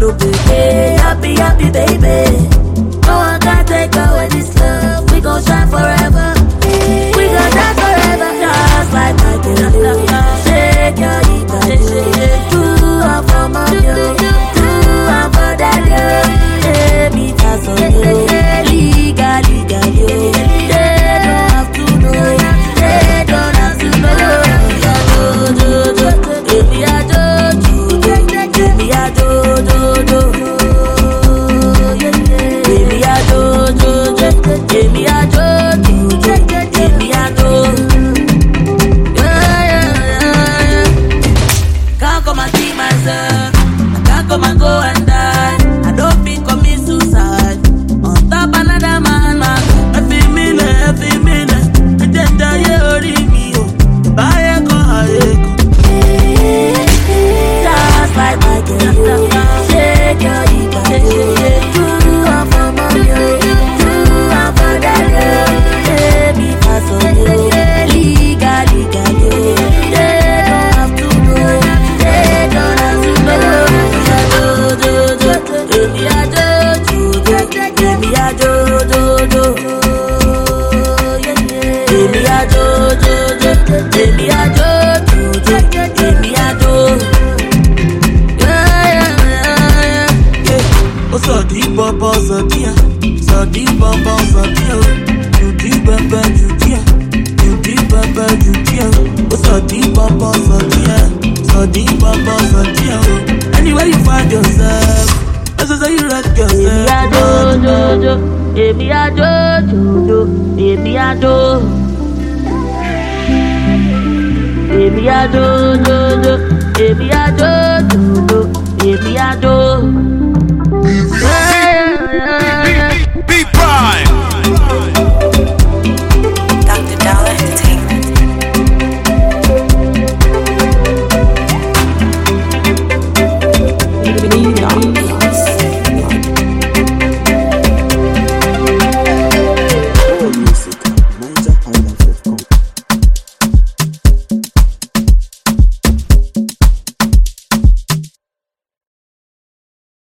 do baby, happy baby. No one can take away this love. We gon' shine forever. We gon' shine forever. Just like my baby. Shake your hip and do it for my girl. Do it for that girl. Baby, that's on you. Legally, you. They don't have to know. They don't have to know. Baby, I do. Baby, I do. Baby, I do. Baby, I do. Baby, I do. Yeah. Can't come and see myself. I can't come and go and die. I don't think commit suicide. On top another man. Every minute. I just die me. Buy a car. Just like my girl. Shake your hip and do it for my girl. Do it for that girl. Baby, pass on you. Legally, you. They don't have to know. They don't have to know. Baby, I do. Baby, I do. Baby, I do. Baby, I do. Baby, I do. So deep up, so dear. So deep up, so dear. You deep up, you dear. You deep up, you dear. So deep up, so dear. So deep up, so dear. Anywhere you find yourself, as I say you rock yourself. Baby, I do. Baby, I do. Baby, I do. Baby, I do. Baby, I do. Beep.